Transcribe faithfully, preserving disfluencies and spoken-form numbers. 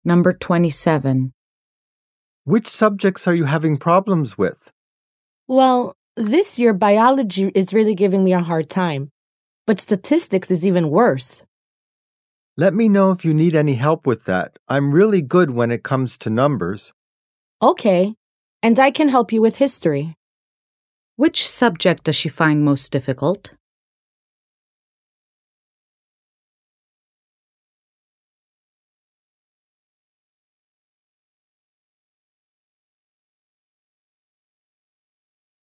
Number twenty-seven. Which subjects are you having problems with? Well, this year biology is really giving me a hard time, but statistics is even worse. Let me know if you need any help with that. I'm really good when it comes to numbers. Okay, and I can help you with history. Which subject does she find most difficult?